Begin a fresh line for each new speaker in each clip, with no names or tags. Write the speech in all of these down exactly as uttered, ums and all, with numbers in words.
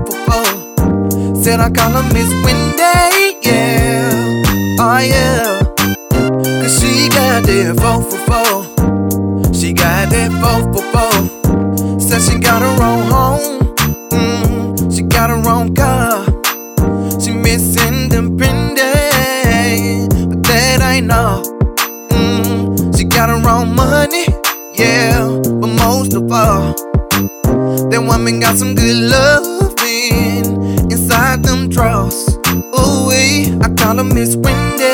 for four. Said I call her Miss Wendy, yeah, oh yeah. Cause she got that four for four. She got that four for four. Said she got her own home, mm, she got her own car. She Miss Independent, but that ain't all. Mm, she got her own money, yeah, but most of all, that woman got some good loving inside them drawers. Ooh wee, I call her Miss Wendy,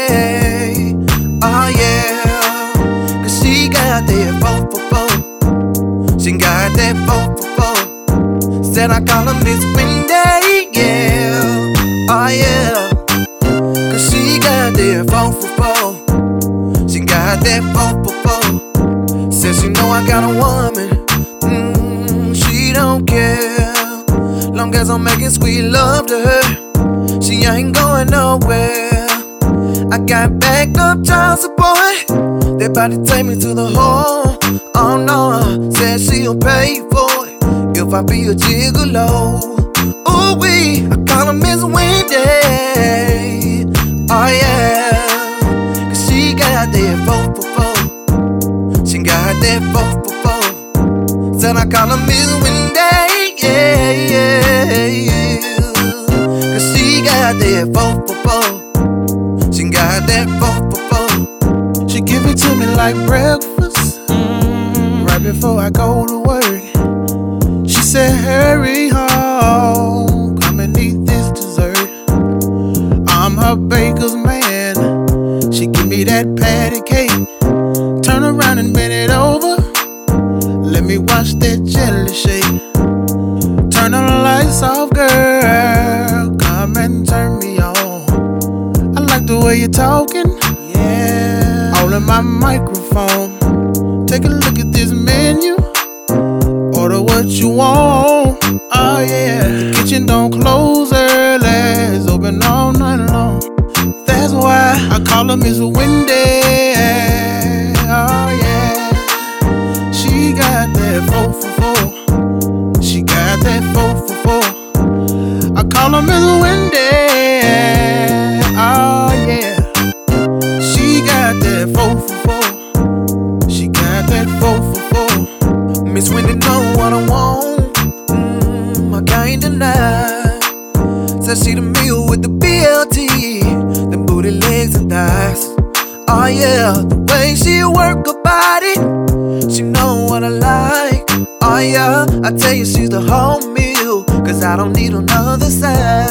oh yeah. Cause she got that four for four. She got that four for four. Said I call her Miss Wendy, yeah, oh yeah. Cause she got that four for four. She got that four for four. Said she know I got a woman, mm, she don't care. Long as I'm making sweet love to her, she ain't going nowhere. I got backed up child support, they bout to take me to the hole. Oh no, said she'll pay for it if I be a gigolo. Ooh wee, I call her Miss Wendy, oh yeah. Cause she got that four for four. She got that four for four. Said I call her Miss Wendy, yeah, yeah, yeah. Cause she got that four for four. She got that four for four. She give it to me like breakfast, mm, right before I go to work. She said, hurry home, come and eat this dessert. I'm her baker's man. She give me that patty cake. Turn around and bend it over. Let me watch that jelly shake. Turn the lights off, girl. Come and turn me on. I like the way you're talking, yeah. All in my microphone. Take a look at this menu. Order what you want, oh yeah. The kitchen don't close early, it's open all night long. That's why I call her Miss Wendy, oh yeah. She got that four for four. She got that four for four. I call her Miss Wendy, oh yeah. She got that four for four. She got that four for four. Miss Wendy know what I want, mm, I can't deny. Said she the meal with the B L T, them booty legs and thighs. Oh yeah, the way she work her body, she know what I like. Oh yeah, I tell you she's the whole meal, cause I don't need another side.